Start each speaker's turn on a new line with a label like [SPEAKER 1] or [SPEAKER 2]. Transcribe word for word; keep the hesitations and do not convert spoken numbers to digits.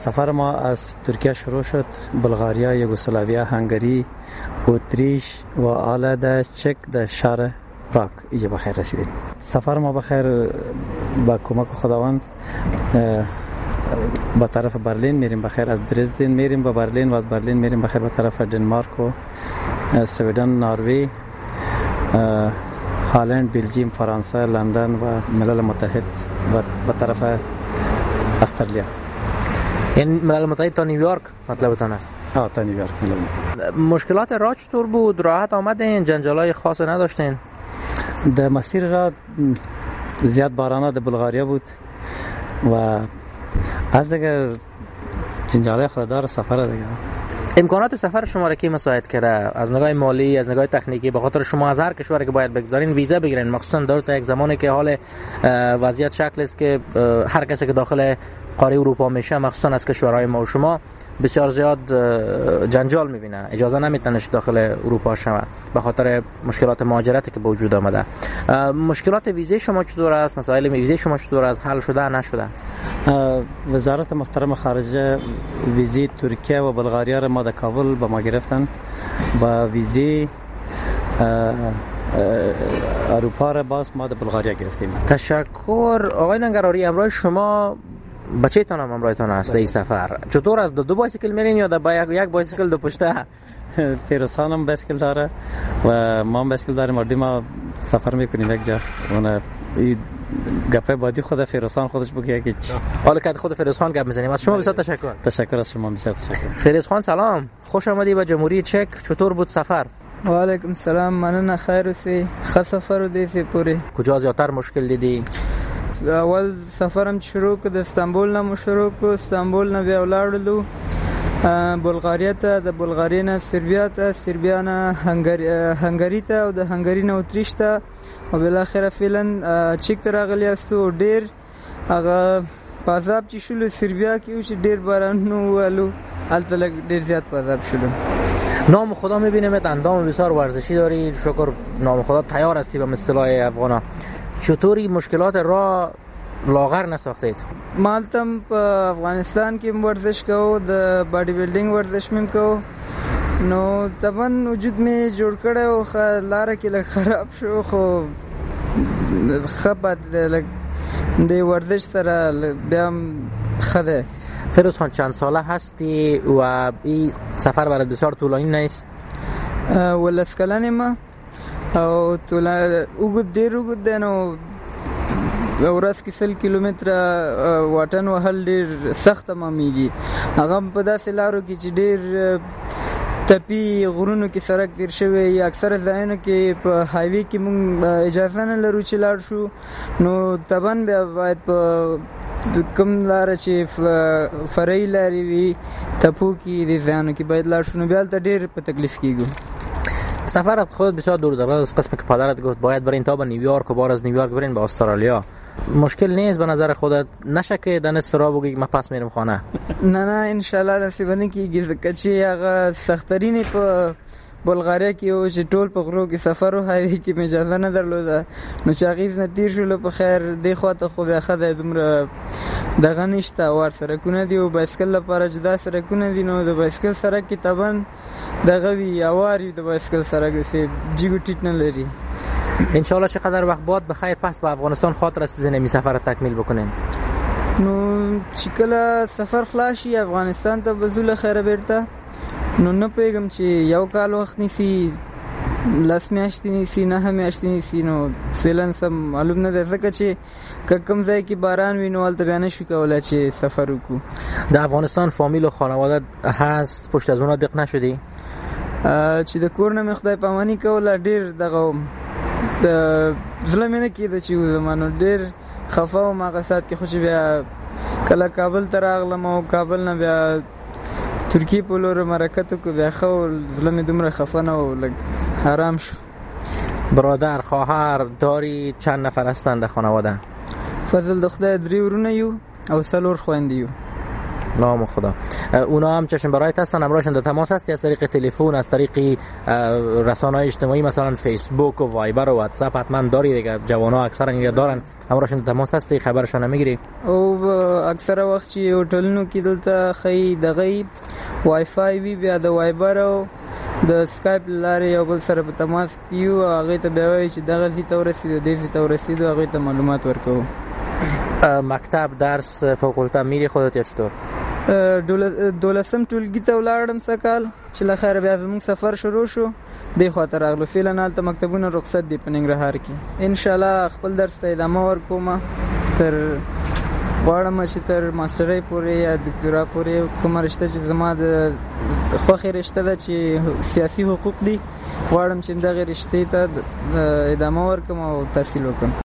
[SPEAKER 1] سفر ما از ترکیه شروع شد، بلغاریا، یوگسلاویا، هنگری، اتریش و آل در چک در شهر پراگ اینجا بخیر رسیدیم. سفر ما بخیر با کمک خداوند با طرف برلین میریم بخیر، از درزدن میریم به برلین و از برلین میریم بخیر به طرف دنمارک و سویدن، نروژ، هلند، بلژیم، فرانسه، لندن و ملل متحد و به طرف استرالیا.
[SPEAKER 2] این ملل متحد تا نیویورک مطلبتان است؟
[SPEAKER 1] آه تا نیویورک ملل متحد.
[SPEAKER 2] مشکلات راه چطور بود؟ راحت آمدین؟ جنجالای خاص نداشتین؟
[SPEAKER 1] در مسیر راه زیاد بارانه در بلغاریا بود و از دیگه جنجالای خوددار سفر دیگه.
[SPEAKER 2] امکانات سفر شما را کی مساعد کرده؟ از نگاه مالی، از نگاه تکنیکی؟ به خاطر شما از هر کشوری که باید بگذارین ویزا بگیرین، مخصوصا در تا یک زمانی که حال وضعیت شکل است که هر کسی که داخل قاره اروپا میشه، مخصوصا از کشورهای ما و شما، بسیار زیاد جنجال میبینه، اجازه نمیتونه داخل اروپا شود به خاطر مشکلات مهاجرتی که به وجود آمده. مشکلات ویزه شما چطور است؟ مسائل ویزه شما چطور است؟ حل شده نشده؟
[SPEAKER 1] وزارت محترم خارجه ویزه ترکیه و بلغاریا را ما در کابل با ما گرفتن، با ویزه اروپا را باز ما در بلغاریا گرفتیم.
[SPEAKER 2] تشکر آقای ننگراری. امروز شما بچه تان هم همراهتان است این سفر؟ چطور از دو, دو بایسیکل میرین یا با یک بایسیکل دو پشته؟
[SPEAKER 1] فیروز خان هم بایسیکل داره و ما هم بایسیکل داریم، مردی ما سفر میکنیم یک جا. اون این گپه بادی خود فیروز خان خودش بگه که
[SPEAKER 2] حالا که خود فیروز خان گپ میزنیم. از شما بسیار تشکر.
[SPEAKER 1] تشکر از شما، بسیار تشکر.
[SPEAKER 2] فیروز خان سلام، خوش آمدی به جمهوری چک. چطور بود سفر؟
[SPEAKER 3] و علیکم سلام، مننه، خیر اوسئ. ښه سفر و دیسه پوری.
[SPEAKER 2] کجا زیاتر مشکل دیدی؟
[SPEAKER 3] اول سفرم شروع کړ د استانبول نه شروع کړ، استانبول نه بیا ولاړلو بلغاریا ته، د بلغاریا نه سربیا ته، سربیا نه هنګری ته او د هنګری نه اتریش ته او بل اخر فعلا چک ته راغلی استو. ډیر هغه پازاب چې شول سربیا کې چې ډیر بارانو والو الته لګ ډیر زیات پازاب شول.
[SPEAKER 2] نام خدا میبینیم اندام بسیار ورزشی داری، شکر نام خدا تیار هستی به اصطلاح افغانا. چطوری مشکلات را لاغر نساختید؟
[SPEAKER 3] مالتم په افغانستان کې ورزش کوو، د باډي بیلډینګ ورزش مې کوو، نو طبعا وجود مې جوړ کړی او لاره کې لږ خراب شو، خو ښه بد دی، د ورزش سره بیا هم ښه دی.
[SPEAKER 2] فیروز خان چند ساله هستی و این سفر برای بسیار طولانی نیست؟
[SPEAKER 3] ولس کلن ما او طولانی اوږد ډېر اوږد دی، نو ورځ کې سل کیلومتره واټن وهل ډېر سخت تمامېږي. هغه په داسې لارو کې چې ډېر تپي غرونو کې سړک تیر شوی، یا اکثره ځایونو کې په هایوي کې موږ اجازه نه لرو چې لاړ شو، نو طبعا بیا باید په کوم لاره چې فرعي لارې وي تپو کې دې ځایونو کې باید لاړ شو، نو بیا هلته ډېر په تکلیف کېږو.
[SPEAKER 2] سفرت خود بسیار دور دراز، قسمی که پدرت گفت باید برین تا به نیویورک و بار از نیویورک برین به استرالیا، مشکل نیست به نظر خودت؟ نشه که در نصف راه بگی من پس میرم خانه؟
[SPEAKER 3] نه نه انشالله داسې به نه کېږي، ځکه چې هغه سخترینې په بلغاریا کې و چې ټول په غرو کې سفر و، هایوي کې مې اجازه نه درلوده، نو چې هغې نه تېر شولو په خیر. دې خوا ته خو بیا ښه دی، دومره دغه نشته، وار سړکونه دي او بایسکل لپاره جدا سړکونه دي، نو د بایسکل سړک کې طبعا دغه وي هوار وي، د بایسکل سړک داسې جیګ و ټیټ نه لري.
[SPEAKER 2] انشاءالله چقدر وقت بعد بخیر پس به افغانستان خاطر رسیدین می سفر تکمیل بکنین؟
[SPEAKER 3] نو چې کله سفر خلاص شي افغانستان ته به ځو له خیره بیرته، نو نه پوهېږم چې یو کال وخت نیسي، لس میاشتې نیسي، نهه میاشتې نیسي، نو فعلا سم معلوم نه دی، ځکه چې که کوم ځای کې باران وي نو هلته بیا نشو کولی چې سفر وکړو.
[SPEAKER 2] د افغانستان فامیل و خانواده هست؟ پشت از اونا دق نشدی؟
[SPEAKER 3] چې د کور نه مې خدای پاماني کوله، ډېر دغه د زړه مې نه کېده چې وځم، نو ډېر خفه وم هغه ساعت کې، خو چې بیا کله کابل ته راغلم او کابل نه بیا ترکیه په لور مرکت وکړو، بیا ښه و، زړه مې دومره خفه نه و، لږ آرام شو.
[SPEAKER 2] برادر خواهر داری؟ چند نفر هستند در خانواده؟
[SPEAKER 3] فضل د خدای درې ورونه یو او څلور خویندې یو.
[SPEAKER 2] نام خدا. اونا هم چشم برایت هستن، همراهشون در تماس هستی از طریق تلفن، از طریق رسانه‌های اجتماعی مثلا فیسبوک و وایبر و واتساپ حتما داری دیگه، جوانا اکثرا اینو دارن، همراهشون در تماس هستی، خبرشون میگیری؟
[SPEAKER 3] او اکثر وخت چې هوټلونو کې دلته خی دغه وای فای وی بیا د وایبر او د سکایپ لارې یو بل سره په تماس کیو، هغه ته به وایي چې دغه زی ته ورسېدو دې زی ته ورسېدو، هغه ته معلومات ورکو.
[SPEAKER 2] مکتب، درس، فاکولته میری خودت یا چطور؟
[SPEAKER 3] دولسم ټولګي ته ولاړم سکال چې لخر بیا زموږ سفر شروع شو، دی خاطر راغلو فعلا هلته مکتبونه رخصت دي په ننګرهار کې. ان شاء الله خپل درس ته ادامه ورکوم تر غواړم چې تر ماسترۍ پورې یا دکتورا پورې کومه رشته چې زما د خوښې رشته ده چې سیاسي حقوق دي، غواړم چې دغه رشتې ته ادامه ورکوم او تحصیل وکړم.